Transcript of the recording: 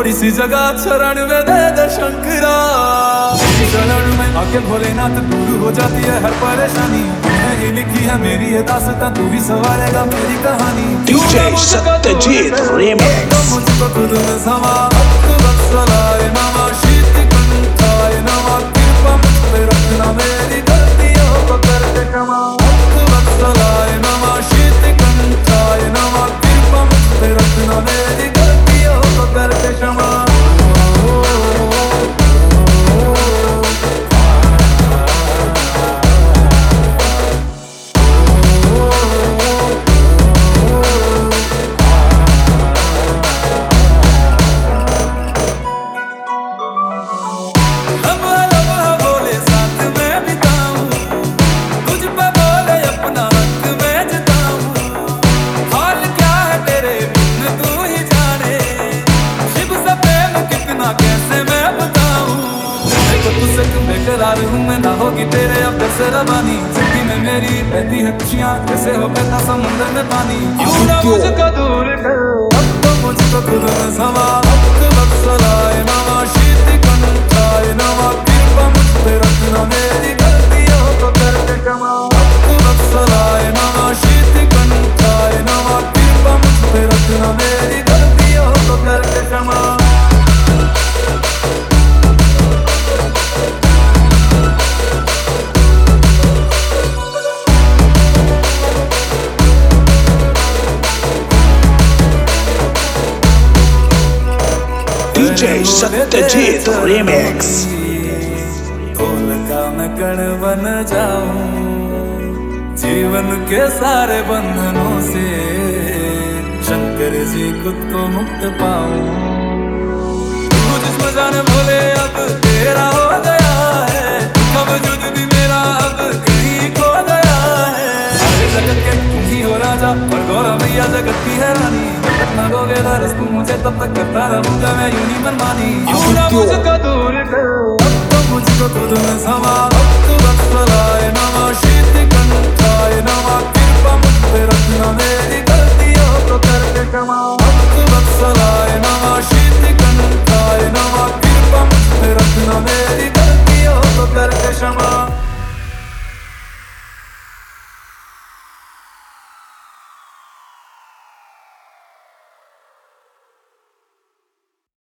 थोड़ी सी जगह शरण में दे दे शंकरा। शरण में आके भोलेनाथ दूर हो जाती है हर परेशानी। नहीं लिखी है मेरी ये दास्तां, तू भी सवारेगा मेरी कहानी। DJ Satyajit Remix। मुझको खुद में समा वत्सलाय नमः, शीत कंठाय नमः, कृपा मुझ पे रखना मेरी गलतियों को करके क्षमा। वत्सलाय नमः, शीत कंठाय नमः, कृपा मुझ पे रखना मेरी गलतियों को करके क्षमा। बेकरार हूँ मैं, ना होगी तेरे अब से रवानी। जिंदगी में मेरी बहती है खुशियाँ, जैसे हो बहता समुंदर में पानी। क्यों ना मुझको दूर कर, अब तो मुझको खुद में समा। वत्सलाय नमः, शीत कंठाय नमः, कृपा मुझ पे रखना मेरी गलतियों को करके क्षमा। वत्सलाय नमः, शीत कंठाय नमः, कृपा मुझ पे रखना मेरी गलतियों को करके क्षमा। DJ Satyajit Remix। ढोल का मैं कण बन जाऊं, जीवन के सारे बंधनों से शंकर जी खुद को मुक्त पाऊं। तू जिसमें जाने भोले अब तेरा हो गया है, कब जुद भी मेरा अब कहीं खो गया है। सारे जगत के तुम ही हो राजा और गौरव मैया जगत की है रानी। न दोगे दर्श तुम मुझे तब तक करता रहूंगा मैं यूं ही मनमानी। क्यों ना मुझको दूर कर,